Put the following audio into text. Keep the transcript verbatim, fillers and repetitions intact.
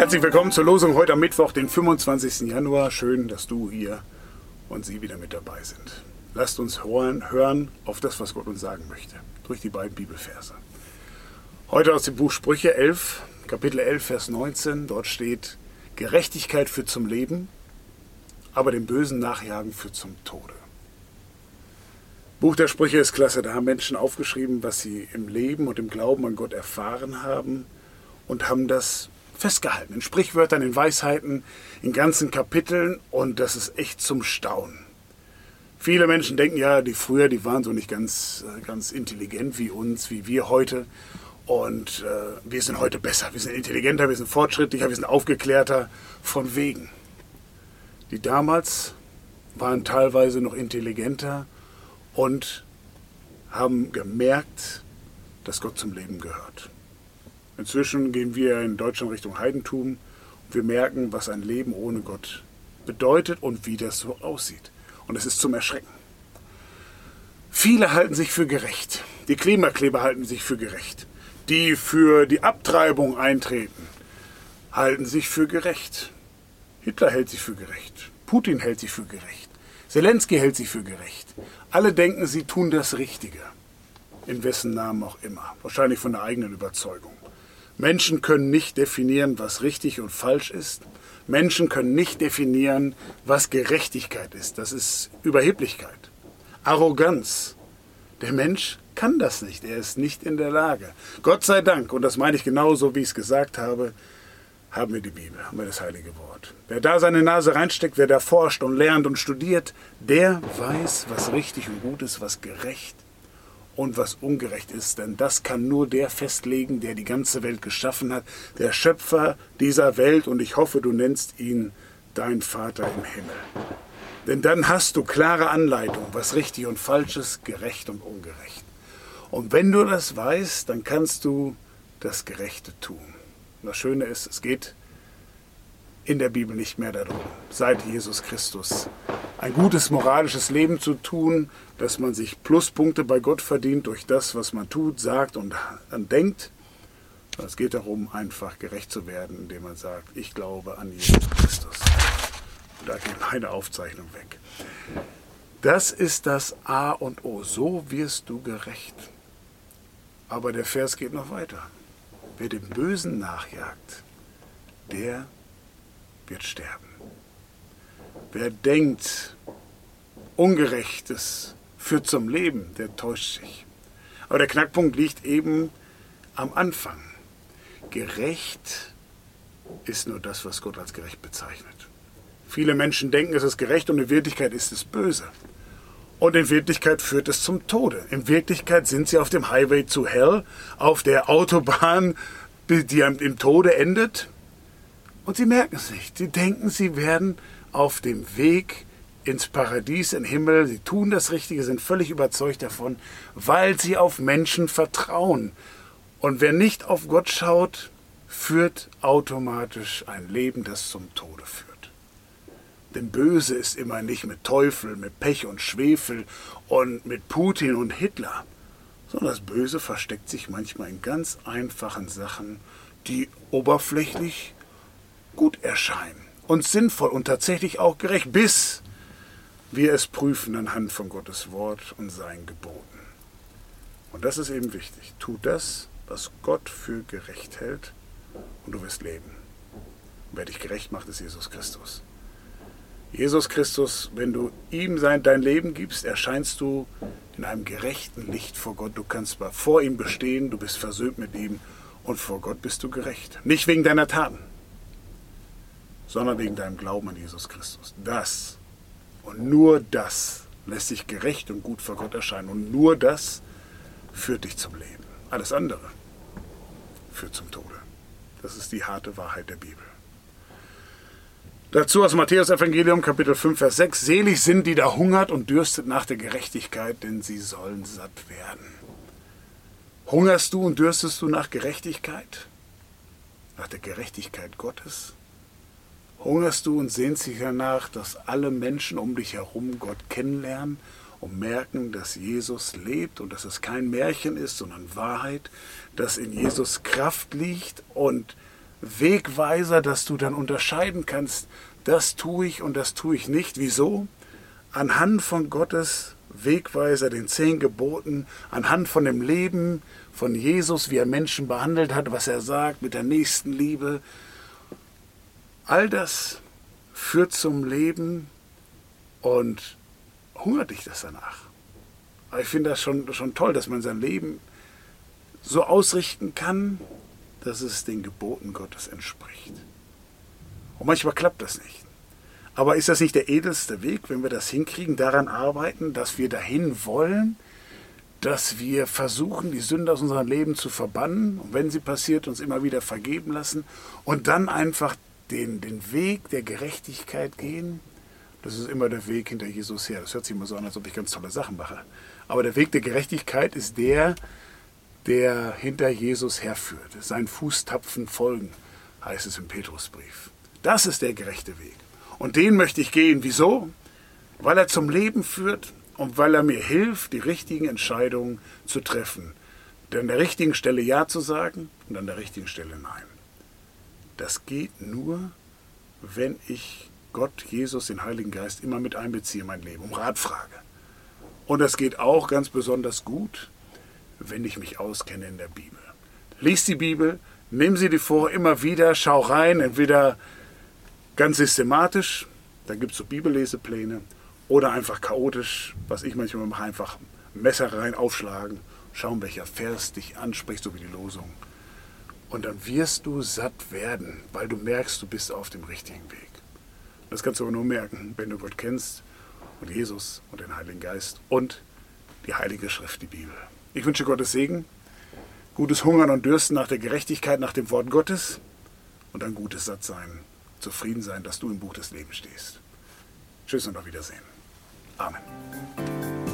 Herzlich willkommen zur Losung heute am Mittwoch, den fünfundzwanzigsten Januar. Schön, dass du hier und Sie wieder mit dabei sind. Lasst uns hören, hören auf das, was Gott uns sagen möchte, durch die beiden Bibelverse. Heute aus dem Buch Sprüche elf, Kapitel elf, Vers neunzehn. Dort steht: Gerechtigkeit führt zum Leben, aber dem Bösen Nachjagen führt zum Tode. Buch der Sprüche ist klasse. Da haben Menschen aufgeschrieben, was sie im Leben und im Glauben an Gott erfahren haben und haben das festgehalten. In Sprichwörtern, in Weisheiten, in ganzen Kapiteln, und das ist echt zum Staunen. Viele Menschen denken, ja, die früher, die waren so nicht ganz, ganz intelligent wie uns, wie wir heute. Und äh, wir sind heute besser. Wir sind intelligenter, wir sind fortschrittlicher, wir sind aufgeklärter. Von wegen. Die damals waren teilweise noch intelligenter und haben gemerkt, dass Gott zum Leben gehört. Inzwischen gehen wir in Deutschland Richtung Heidentum und wir merken, was ein Leben ohne Gott bedeutet und wie das so aussieht. Und es ist zum Erschrecken. Viele halten sich für gerecht. Die Klimakleber halten sich für gerecht. Die für die Abtreibung eintreten, halten sich für gerecht. Hitler hält sich für gerecht. Putin hält sich für gerecht. Zelensky hält sich für gerecht. Alle denken, sie tun das Richtige. In wessen Namen auch immer. Wahrscheinlich von der eigenen Überzeugung. Menschen können nicht definieren, was richtig und falsch ist. Menschen können nicht definieren, was Gerechtigkeit ist. Das ist Überheblichkeit. Arroganz. Der Mensch kann das nicht. Er ist nicht in der Lage. Gott sei Dank, und das meine ich genauso, wie ich es gesagt habe, haben wir die Bibel, haben wir das heilige Wort. Wer da seine Nase reinsteckt, wer da forscht und lernt und studiert, der weiß, was richtig und gut ist, was gerecht und was ungerecht ist. Denn das kann nur der festlegen, der die ganze Welt geschaffen hat, der Schöpfer dieser Welt. Und ich hoffe, du nennst ihn dein Vater im Himmel. Denn dann hast du klare Anleitung, was richtig und falsch ist, gerecht und ungerecht. Und wenn du das weißt, dann kannst du das Gerechte tun. Und das Schöne ist, es geht in der Bibel nicht mehr darum, seit Jesus Christus ein gutes moralisches Leben zu tun, dass man sich Pluspunkte bei Gott verdient durch das, was man tut, sagt und denkt. Es geht darum, einfach gerecht zu werden, indem man sagt, ich glaube an Jesus Christus. Und da geht meine Aufzeichnung weg. Das ist das A und O. So wirst du gerecht. Aber der Vers geht noch weiter. Wer dem Bösen nachjagt, der wird sterben. Wer denkt, Ungerechtes führt zum Leben, der täuscht sich. Aber der Knackpunkt liegt eben am Anfang. Gerecht ist nur das, was Gott als gerecht bezeichnet. Viele Menschen denken, es ist gerecht, und in Wirklichkeit ist es böse. Und in Wirklichkeit führt es zum Tode. In Wirklichkeit sind sie auf dem Highway to Hell, auf der Autobahn, die im Tode endet. Und sie merken es nicht. Sie denken, sie werden auf dem Weg ins Paradies, in den Himmel. Sie tun das Richtige, sind völlig überzeugt davon, weil sie auf Menschen vertrauen. Und wer nicht auf Gott schaut, führt automatisch ein Leben, das zum Tode führt. Denn Böse ist immer nicht mit Teufel, mit Pech und Schwefel und mit Putin und Hitler, sondern das Böse versteckt sich manchmal in ganz einfachen Sachen, die oberflächlich gut erscheinen und sinnvoll und tatsächlich auch gerecht, bis wir es prüfen anhand von Gottes Wort und seinen Geboten. Und das ist eben wichtig. Tu das, was Gott für gerecht hält, und du wirst leben. Und wer dich gerecht macht, ist Jesus Christus. Jesus Christus, wenn du ihm sein, dein Leben gibst, erscheinst du in einem gerechten Licht vor Gott. Du kannst vor ihm bestehen, du bist versöhnt mit ihm, und vor Gott bist du gerecht. Nicht wegen deiner Taten, sondern wegen deinem Glauben an Jesus Christus. Das und nur das lässt dich gerecht und gut vor Gott erscheinen. Und nur das führt dich zum Leben. Alles andere führt zum Tode. Das ist die harte Wahrheit der Bibel. Dazu aus Matthäus Evangelium, Kapitel fünf, Vers sechs. Selig sind, die da hungert und dürstet nach der Gerechtigkeit, denn sie sollen satt werden. Hungerst du und dürstest du nach Gerechtigkeit? Nach der Gerechtigkeit Gottes? Hungerst du und sehnst dich danach, dass alle Menschen um dich herum Gott kennenlernen und merken, dass Jesus lebt und dass es kein Märchen ist, sondern Wahrheit, dass in Jesus Kraft liegt und Wegweiser, dass du dann unterscheiden kannst, das tue ich und das tue ich nicht. Wieso? Anhand von Gottes Wegweiser, den zehn Geboten, anhand von dem Leben von Jesus, wie er Menschen behandelt hat, was er sagt mit der Nächstenliebe. All das führt zum Leben und hungert dich das danach. Aber ich finde das schon, schon toll, dass man sein Leben so ausrichten kann, dass es den Geboten Gottes entspricht. Und manchmal klappt das nicht. Aber ist das nicht der edelste Weg, wenn wir das hinkriegen, daran arbeiten, dass wir dahin wollen, dass wir versuchen, die Sünde aus unserem Leben zu verbannen und wenn sie passiert, uns immer wieder vergeben lassen und dann einfach den, den Weg der Gerechtigkeit gehen? Das ist immer der Weg hinter Jesus her. Das hört sich immer so an, als ob ich ganz tolle Sachen mache. Aber der Weg der Gerechtigkeit ist der, der hinter Jesus herführt. Sein Fußtapfen folgen, heißt es im Petrusbrief. Das ist der gerechte Weg. Und den möchte ich gehen. Wieso? Weil er zum Leben führt und weil er mir hilft, die richtigen Entscheidungen zu treffen. An der richtigen Stelle Ja zu sagen und an der richtigen Stelle Nein. Das geht nur, wenn ich Gott, Jesus, den Heiligen Geist immer mit einbeziehe in mein Leben, um Rat frage. Und das geht auch ganz besonders gut, wenn ich mich auskenne in der Bibel. Lies die Bibel, nimm sie dir vor, immer wieder, schau rein, entweder ganz systematisch, da gibt es so Bibellesepläne, oder einfach chaotisch, was ich manchmal mache, einfach Messer rein, aufschlagen, schauen, welcher Vers dich anspricht, so wie die Losung. Und dann wirst du satt werden, weil du merkst, du bist auf dem richtigen Weg. Das kannst du aber nur merken, wenn du Gott kennst und Jesus und den Heiligen Geist und die Heilige Schrift, die Bibel. Ich wünsche Gottes Segen, gutes Hungern und Dürsten nach der Gerechtigkeit, nach dem Wort Gottes und ein gutes Sattsein, zufrieden sein, dass du im Buch des Lebens stehst. Tschüss und auf Wiedersehen. Amen.